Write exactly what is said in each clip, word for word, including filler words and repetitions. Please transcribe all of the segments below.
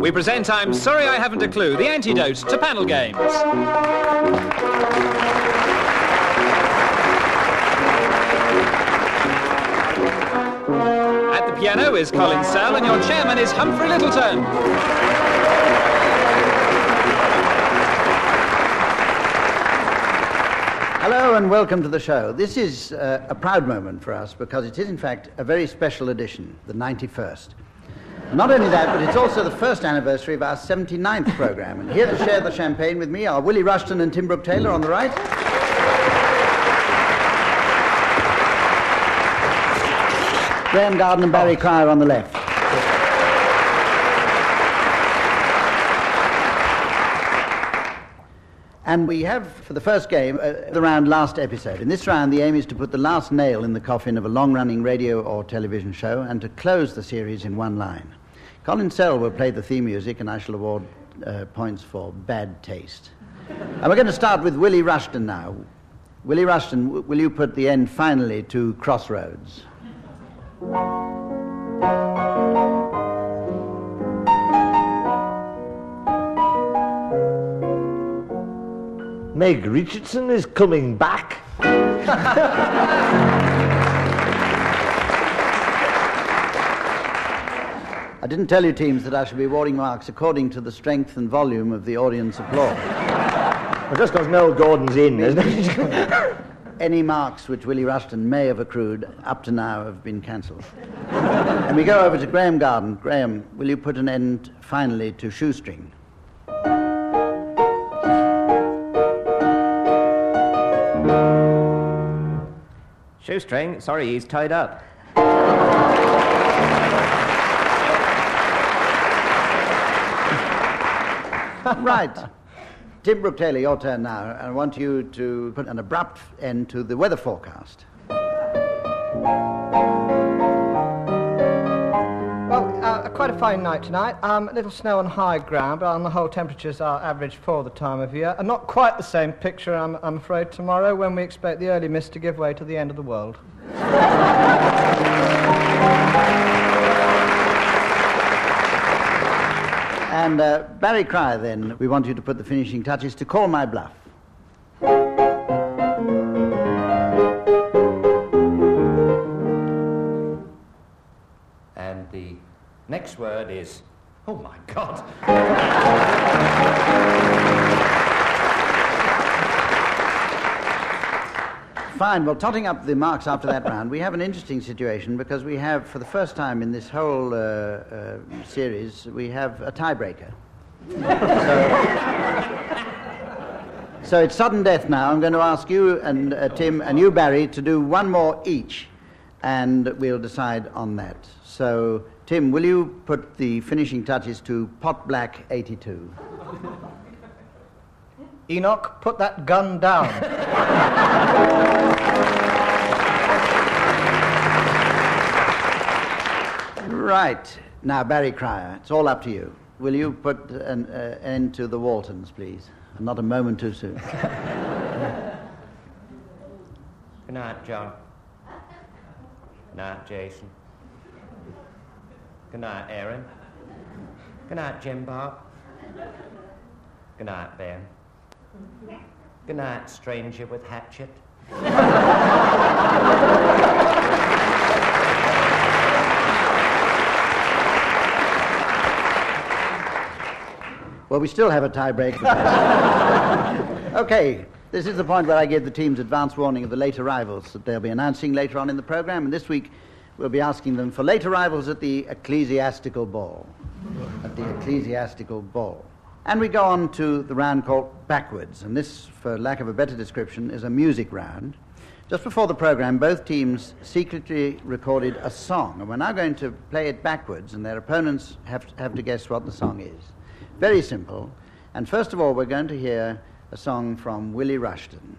we present I'm Sorry I Haven't a Clue, the antidote to panel games. At the piano is Colin Sell and your chairman is Humphrey Littleton. Hello and welcome to the show. This is uh, a proud moment for us because it is in fact a very special edition, the ninety-first. Not only that, but it's also the first anniversary of our seventy-ninth programme. And here to share the champagne with me are Willie Rushton and Tim Brooke-Taylor on the right. Graham Garden and Barry Cryer on the left. And we have, for the first game, uh, the round last episode. In this round, the aim is to put the last nail in the coffin of a long-running radio or television show and to close the series in one line. Colin Sell will play the theme music, and I shall award uh, points for bad taste. And we're going to start with Willie Rushton now. Willie Rushton, w- will you put the end finally to Crossroads? Meg Richardson is coming back. I didn't tell you, teams, that I shall be awarding marks according to the strength and volume of the audience applause. Well, just because Mel Gordon's in, isn't it? Any marks which Willie Rushton may have accrued up to now have been cancelled. And we go over to Graham Garden. Graham, will you put an end finally to Shoestring? Shoestring, sorry, he's tied up. Right. Tim Brooke-Taylor, your turn now. I want you to put an abrupt end to the weather forecast. Well, uh, quite a fine night tonight. Um, a little snow on high ground, but on the whole temperatures are average for the time of year. And not quite the same picture, I'm, I'm afraid, tomorrow when we expect the early mist to give way to the end of the world. And uh, Barry Cryer, then, we want you to put the finishing touches to Call My Bluff. And the next word is, oh my God. Fine. Well, totting up the marks after that round, we have an interesting situation because we have, for the first time in this whole uh, uh, series, we have a tiebreaker. so, so it's sudden death now. I'm going to ask you and uh, Tim and you, Barry, to do one more each, and we'll decide on that. So, Tim, will you put the finishing touches to Pot Black eighty-two? Enoch, put that gun down. Right. Now, Barry Cryer, it's all up to you. Will you put an uh, end to the Waltons, please? Not a moment too soon. Good night, John. Good night, Jason. Good night, Aaron. Good night, Jim Bob. Good night, Ben. Good night, stranger with hatchet. Well, we still have a tiebreaker. Okay, this is the point where I give the teams advance warning of the late arrivals that they'll be announcing later on in the programme, and this week we'll be asking them for late arrivals at the ecclesiastical ball. At the ecclesiastical ball. And we go on to the round called Backwards, and this, for lack of a better description, is a music round. Just before the programme, both teams secretly recorded a song, and we're now going to play it backwards, and their opponents have to, have to guess what the song is. Very simple. And first of all, we're going to hear a song from Willie Rushton.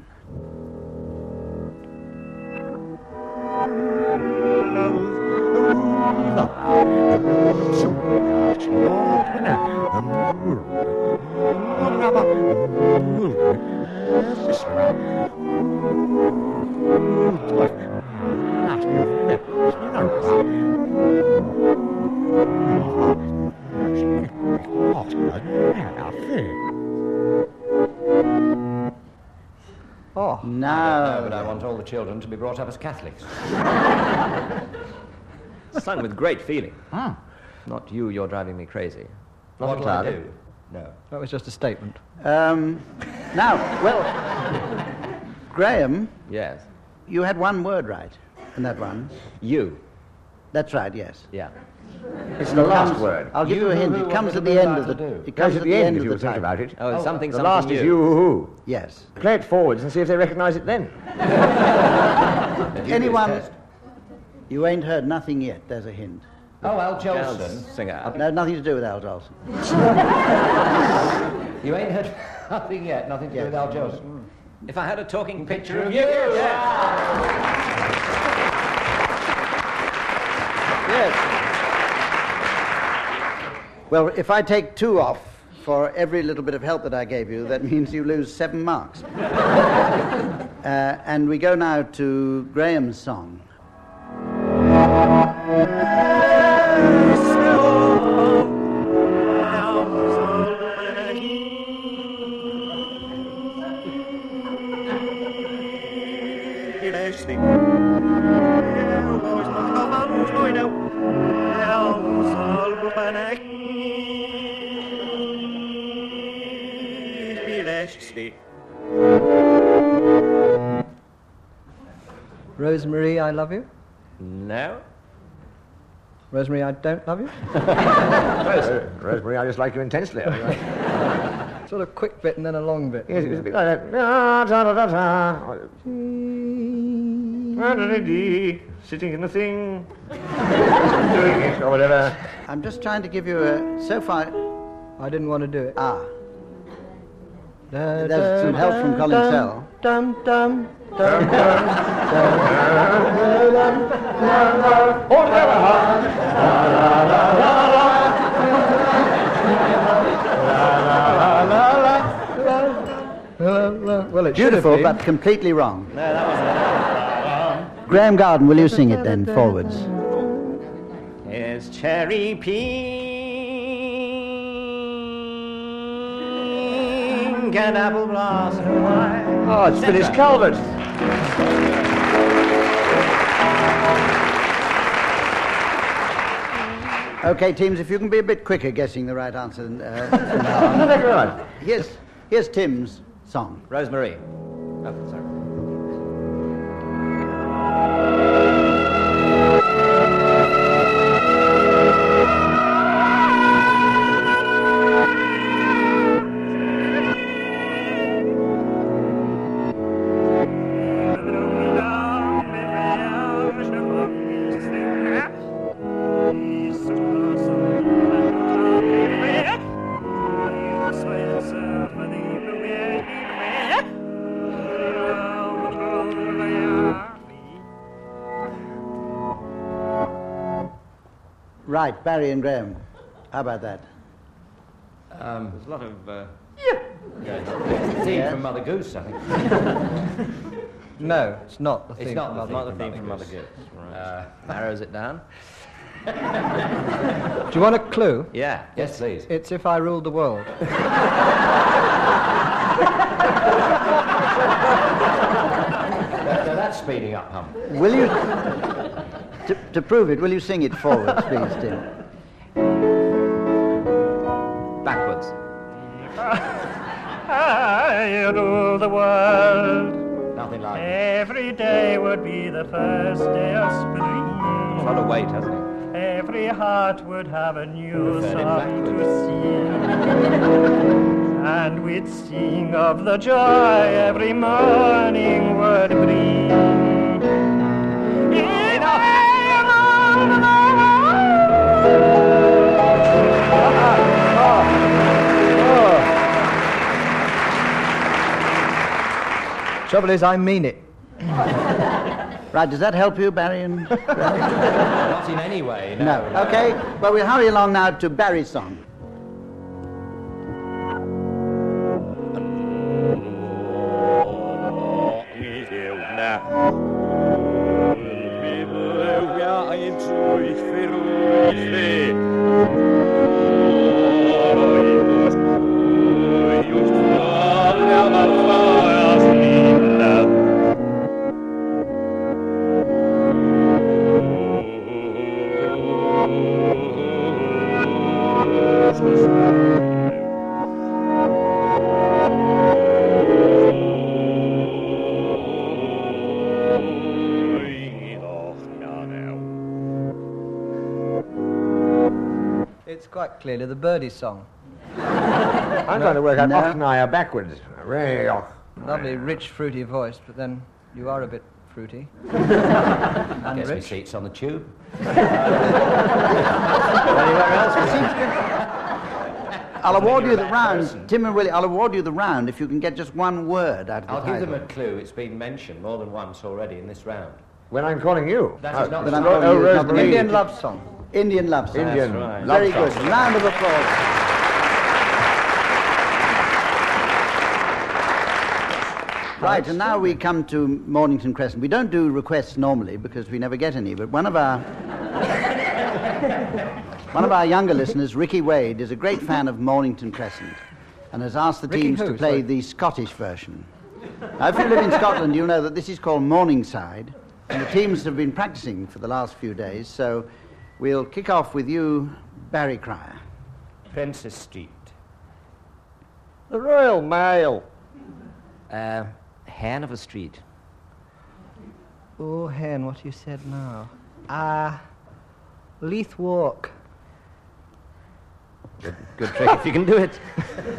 want all the children to be brought up as Catholics. Sung with great feeling. Hmm. Not you, you're driving me crazy. Not What'll I entirely. do? No. That was just a statement. Um, now, well, Graham, Yes. you had one word right in that one. You. That's right, yes. Yeah. It's the last Comes- word. I'll give You you a who hint. who, It what comes did at the the word end of the. like to do? It Goes comes at the end, if of you the would think title. about it. Oh, it's something, The something last you. is you, hoo, Yes. hoo. Play it forwards and see if they recognise it then. Anyone? test. You ain't heard nothing yet. There's a hint. Oh, Al Jazz Jolson. singer. No, nothing to do with Al Jolson. You ain't heard nothing yet, nothing to do Yes. with Al Jolson. If I had a talking picture of you. you. Yes. Well, if I take two off for every little bit of help that I gave you, that means you lose seven marks. uh, and we go now to Graham's song. Rosemary, I love you. No. Rosemary, I don't love you. Rose- Rosemary, I just like you intensely. Sort of quick bit and then a long bit. Yes, it was a bit like that. Da, da, da, da, da. Da-da-da-dee, sitting in the thing, doing it, or whatever. I'm just trying to give you a. So far. I didn't want to do it. Ah. Da, There's some help from Colin dum, Sell. Dum, dum, dum, Well, it Beautiful, should have but completely wrong. No, that wasn't Graham Garden, will you sing it then, forwards? it. Here's cherry pink and apple blossom wine. Oh, it's Phyllis Calvert. Okay, teams, if you can be a bit quicker guessing the right answer uh, from now on. Thank you very much. Here's, here's Tim's song. Rosemary. Oh, sorry. Right, Barry and Graham. How about that? Um, There's a lot of. Uh, Theme Yes. from Mother Goose, I think. No, it's not the theme. It's not from the Mother not the from theme Mother from Mother Goose. Goose. Right. Uh, narrows it down. Do you want a clue? Yeah. Yes, please. It's If I Ruled the World. Now that's speeding up, hum. Will you, to, to prove it, will you sing it forwards, please, Tim? Backwards. I rule the world. Nothing like it. Every day would be the first day of spring. A lot of weight, hasn't he? Every heart would have a new Preferred it song to backwards. sing. And we'd sing of the joy every morning would bring. Enough! Trouble is, I mean it. Right, does that help you, Barry? And Not in any way, no. no. Okay, well, we'll hurry along now to Barry's song. It's quite clearly the birdie song. I'm trying to work out No. Ochnaya backwards. Ray, och. Lovely, rich, fruity voice, but then you are a bit fruity. and Gets me rich. seats on the tube. I'll award you the round, Tim and Willie, I'll award you the round if you can get just one word out of the I'll give title. them a clue. It's been mentioned more than once already in this round. When I'm calling you. That is not But the I'm Oh, calling you, it's not Rosemary. the Indian love song. Indian love song. Indian right. love Very song. good. Round of applause. Right, and now we come to Mornington Crescent. We don't do requests normally because we never get any, but one of our one of our younger listeners, Ricky Wade, is a great fan of Mornington Crescent and has asked the Ricky teams who? to play Sorry. the Scottish version. Now, if you live in Scotland, you'll know that this is called Morningside, and the teams have been practicing for the last few days, so we'll kick off with you, Barry Cryer. Princess Street. The Royal Mail. Uh, Hanover Street. Oh, Hen, what you said now? Ah, Leith Walk. Good trick if you can do it.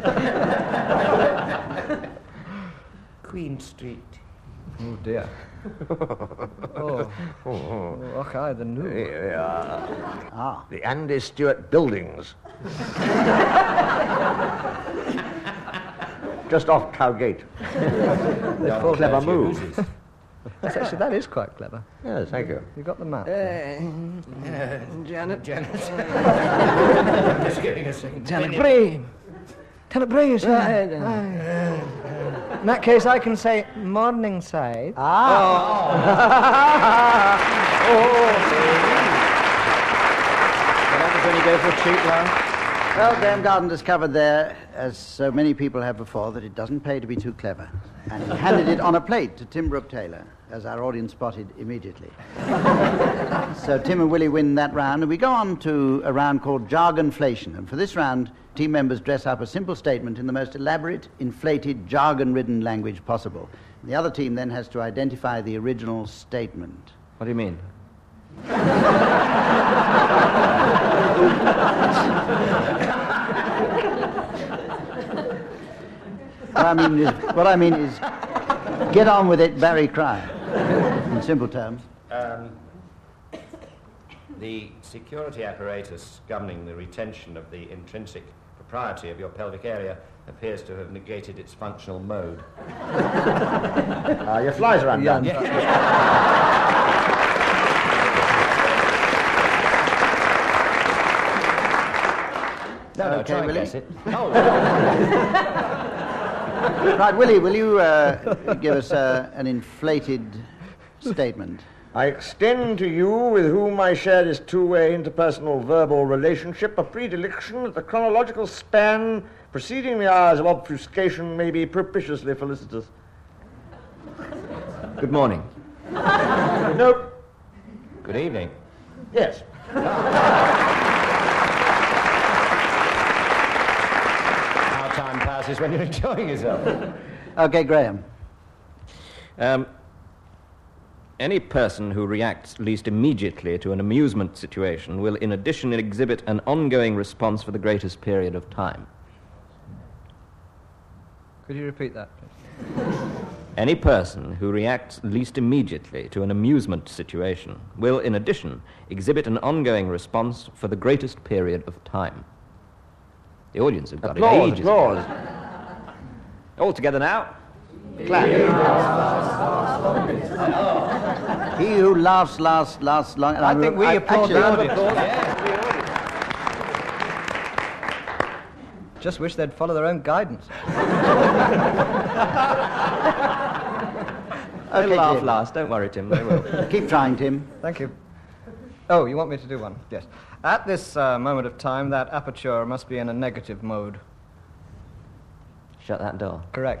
Queen Street. Oh, dear. oh, oh, okay, the new. Yeah. Ah. The Andy Stewart Buildings. Just off Cowgate. They're full clever move. That's actually, that is quite clever. Yes, thank you. You got the map. Janet. Janet. Just giving a second. Janet Bray. Janet Bray is here. In that case, I can say Morningside. When you go for a treat, Lance? Well, Graham Garden discovered there, as so many people have before, that it doesn't pay to be too clever. And he handed it on a plate to Tim Brooke Taylor, as our audience spotted immediately. So Tim and Willie win that round, and we go on to a round called Jargonflation. And for this round, team members dress up a simple statement in the most elaborate, inflated, jargon-ridden language possible. The other team then has to identify the original statement. What do you mean? What I mean is, what I mean is, get on with it, Barry Cryer, in simple terms. Um, the security apparatus governing the retention of the intrinsic propriety of your pelvic area appears to have negated its functional mode. Uh, your flies are undone. No, no, Okay, try and Willie. guess it. Right, Willie, will you uh, give us uh, an inflated statement? I extend to you, with whom I share this two-way interpersonal verbal relationship, a predilection that the chronological span preceding the hours of obfuscation may be propitiously felicitous. Good morning. Nope. Good evening. Yes. How time passes when you're enjoying yourself. Okay, Graham. Um, any person who reacts least immediately to an amusement situation will in addition exhibit an ongoing response for the greatest period of time. Could you repeat that, please? Any person who reacts least immediately to an amusement situation will in addition exhibit an ongoing response for the greatest period of time. The audience have got Applause, it ages. applause. All together now. He who laughs last, lasts long. and I I'm- think we I- applaud the actually- audience. Just wish they'd follow their own guidance. They'll Okay, laugh Tim. last. Don't worry, Tim. They will. Keep trying, Tim. Thank you. Oh, you want me to do one? Yes. At this uh, moment of time, that aperture must be in a negative mode. Shut that door. Correct.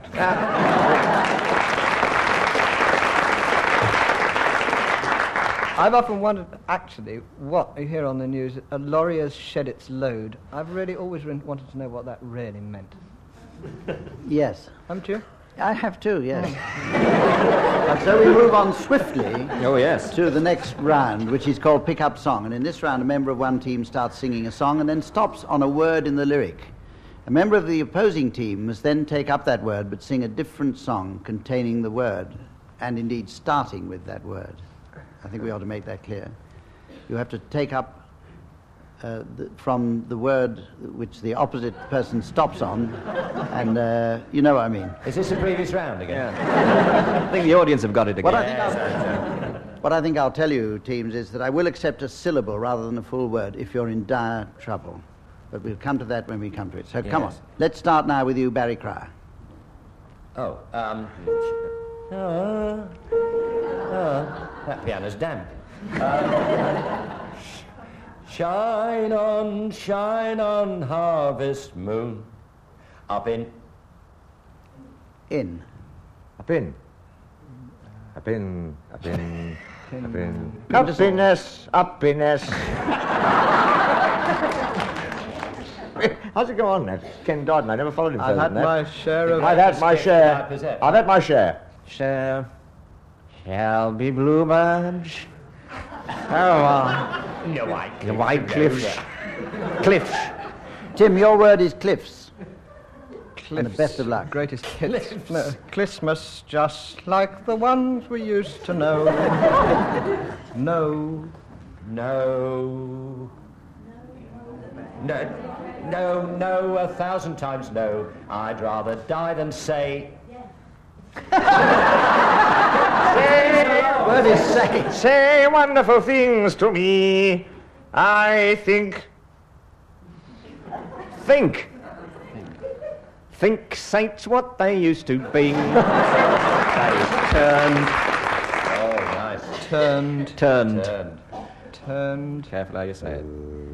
I've often wondered, actually, what you hear on the news, a lorry has shed its load. I've really always re- wanted to know what that really meant. Yes. Haven't you? I have too, yes. And so we move on swiftly Oh, yes. to the next round, which is called Pick Up Song. And in this round, a member of one team starts singing a song and then stops on a word in the lyric. A member of the opposing team must then take up that word but sing a different song containing the word, and indeed starting with that word. I think we ought to make that clear. You have to take up Uh, the, from the word which the opposite person stops on, and uh, you know what I mean. Is this the previous round again? I think the audience have got it again. What I think I'll, what I think I'll tell you, teams, is that I will accept a syllable rather than a full word if you're in dire trouble. But we'll come to that when we come to it. So come on. Yes. Let's start now with you, Barry Cryer. Oh, um... Oh, oh, that piano's damp. Um, shine on, shine on, harvest moon. Up in... In. Up in. Up in. Up in. Up in. Happiness. Happiness. How's it go on then? Ken Dodden, I never followed him I've further had than my that. share of... I've had my share. I've had my share. Shall, shall be bluebirds. Oh, uh, the white, the white cliffs. Cliffs. Tim, your word is cliffs. Cliffs. And the best of luck. Greatest hits. No, Christmas, just like the ones we used to know. No. No. No, no, no, a thousand times no. I'd rather die than say... Word is say. Say wonderful things to me. I think. Think. Think saints what they used to be. Turned. Oh, nice. Turned. Turned. Turned. Turned. Careful how you say it.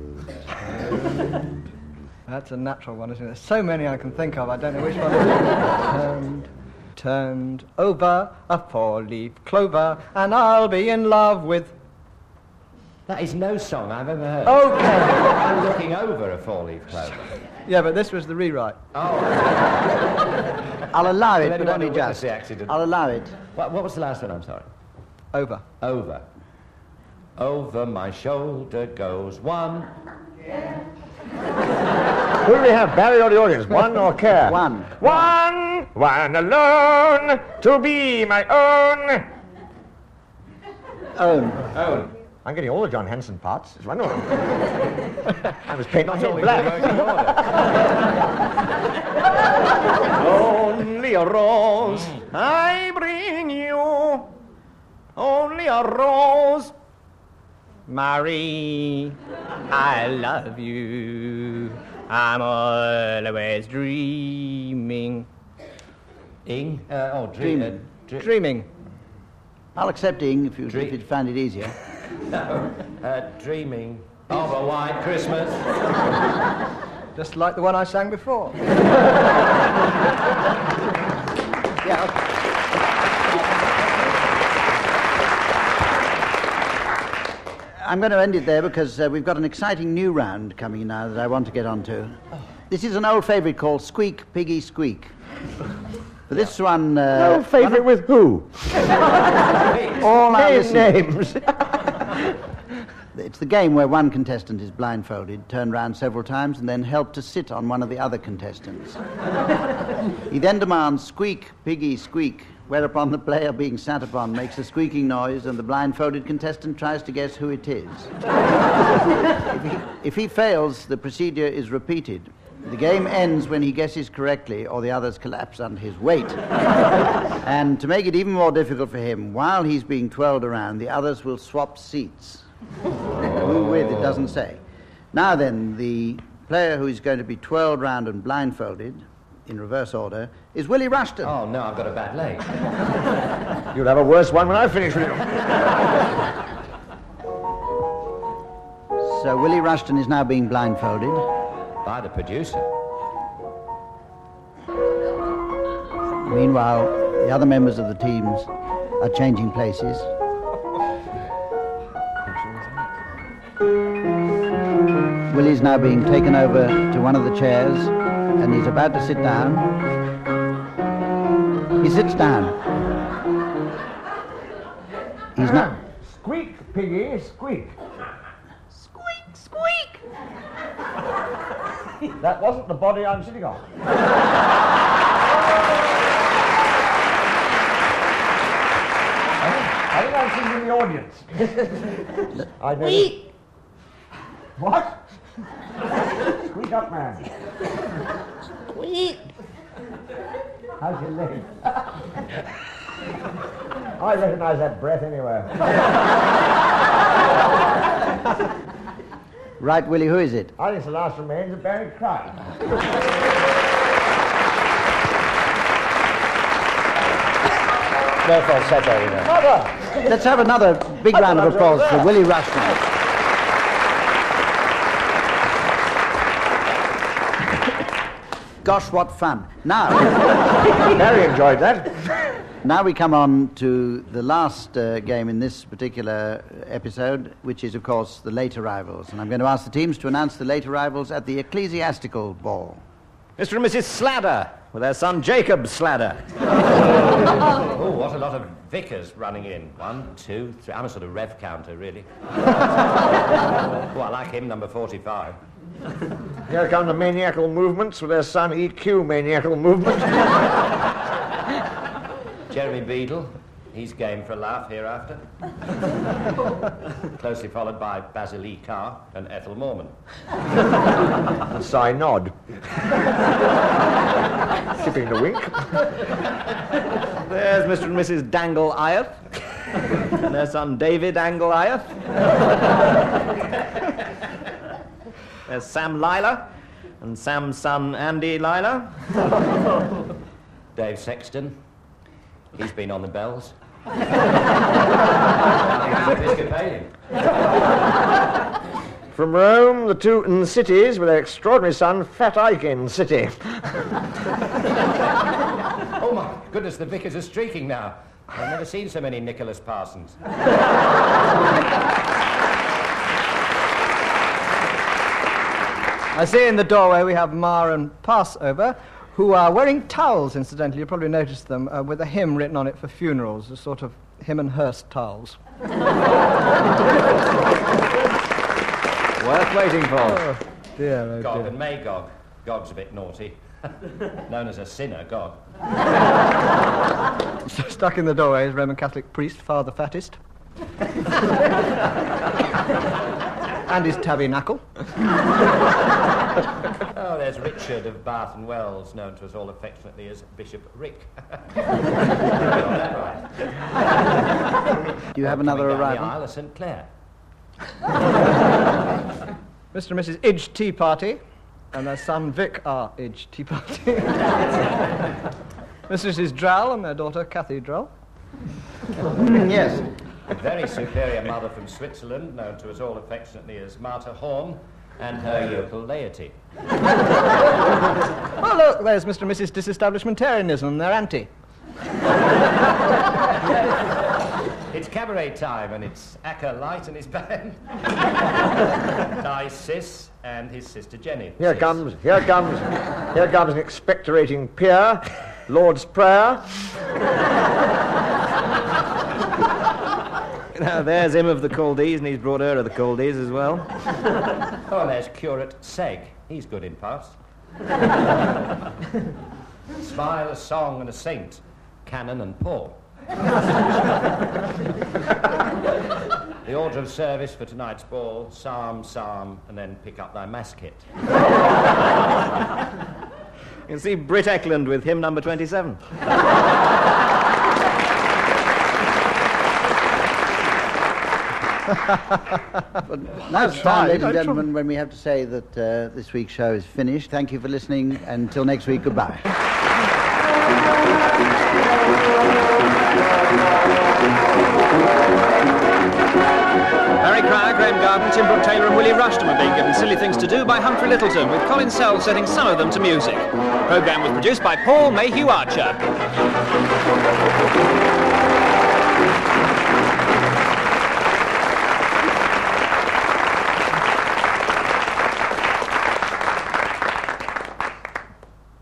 That's a natural one, isn't it? There's so many I can think of, I don't know which one it is. Turned. Turned over a four-leaf clover, and I'll be in love with... That is no song I've ever heard. Okay. I'm looking over a four-leaf clover. Yeah, but this was the rewrite. Oh, I'll allow it, Did but anyone only witness just. the accident? I'll allow it. what, what was the last one? I'm sorry. Over. Over. Over my shoulder goes one. Who do we have, Barry or the audience? One or Care? One. One. One alone to be my own. Own. Oh. I'm getting all the John Henson parts. It's wonderful. I was painting my head Always black. in working order. Only a rose I bring you. Only a rose. Marie, I love you. I'm always dreaming. Ing? Uh, oh, dream. Dreaming. Uh, dr- Dreaming. I'll accept ing if you, Dream. if you find it easier. no, uh, dreaming of a white Christmas. Just like the one I sang before. Yeah. Okay. I'm going to end it there because uh, we've got an exciting new round coming now that I want to get onto. This is an old favourite called Squeak, Piggy, Squeak. For this one... Uh, No favourite with who? all our Name listeners. names. It's the game where one contestant is blindfolded, turned round several times, and then helped to sit on one of the other contestants. He then demands, "Squeak, piggy, squeak," whereupon the player being sat upon makes a squeaking noise, and the blindfolded contestant tries to guess who it is. if, he, if he fails, the procedure is repeated. The game ends when he guesses correctly, or the others collapse under his weight. And to make it even more difficult for him, while he's being twirled around, the others will swap seats. Who with, it doesn't say. Now then, the player who is going to be twirled round and blindfolded, in reverse order, is Willie Rushton. Oh, no, I've got a bad leg. You'll have a worse one when I finish with you. So Willie Rushton is now being blindfolded. By the producer. Meanwhile, the other members of the teams are changing places. Willie's now being taken over to one of the chairs, and he's about to sit down. He sits down. He's not... Squeak, piggy, squeak. Squeak, squeak! That wasn't the body I'm sitting on. I think I'm sitting in the audience. I know. Squeak! What? Squeak up, man. Squeak! How's your leg? I recognise that breath anywhere. Right, Willie, who is it? I think it's the last remains of Barry Cryer. No falsetto, you know. Mother! Let's have another big round of applause for Willie Rushton. Gosh, what fun. Now, Barry enjoyed that. now we come on to the last uh, game in this particular episode, which is, of course, the late arrivals. And I'm going to ask the teams to announce the late arrivals at the ecclesiastical ball. Mister and Missus Sladder, with their son Jacob Sladder. Oh, what a lot of vicars running in. One, two, three. I'm a sort of rev counter, really. Oh, I like him, number forty-five. Here come the maniacal movements with their son E Q maniacal movement. Jeremy Beadle, he's game for a laugh hereafter. Closely followed by Basil E. Carr and Ethel Mormon. And Cy Nod. Tipping the wink. There's Mister and Missus Dangle Eyeth, and their son David Angle Eyeth. There's Sam Lila, and Sam's son Andy Lila. Dave Sexton, he's been on the bells. From Rome, the two in cities with their extraordinary son, Fat Ike in City. Oh my goodness, the vicars are streaking now. I've never seen so many Nicholas Parsons. I see in the doorway we have Ma and Passover, who are wearing towels, incidentally. You probably noticed them, uh, with a hymn written on it for funerals, a sort of hymn and hearse towels. Worth waiting for. Oh, dear, oh, Gog dear. and Magog. Gog's a bit naughty. Known as a sinner, Gog. Stuck in the doorway is Roman Catholic priest, Father Fattist. And his tabernacle. Oh, there's Richard of Bath and Wells, known to us all affectionately as Bishop Rick. Do you have another Coming down arrival? the Isle of Saint Clair. Mister and Missus Idge Tea Party, and their son Vic R. Idge Tea Party. Missus Missus Drell and their daughter Cathy Drell. Yes. A very superior mother from Switzerland, known to us all affectionately as Martha Horn, and her yokel laity. Oh, look, there's Mister and Missus Disestablishmentarianism and their auntie. It's cabaret time, and it's Acker Light and his band. Di Sis and his sister Jenny. Here Sis. comes, here comes, here comes an expectorating peer, Lord's Prayer. Now, there's him of the Caldees, and he's brought her of the Caldees as well. Oh, and there's Curate Seg. He's good in parts. Smile, a song, and a saint. Canon and Paul. The order of service for tonight's ball, psalm, psalm, and then pick up thy mass kit. You can see Britt Eklund with hymn number twenty-seven. But now it's time, ladies and gentlemen, when we have to say that uh, this week's show is finished. Thank you for listening. Until next week, goodbye. Barry Cryer, Graham Garden, Tim Brooke Taylor and Willie Rushton were being given silly things to do by Humphrey Littleton, with Colin Sell setting some of them to music. The programme was produced by Paul Mayhew Archer.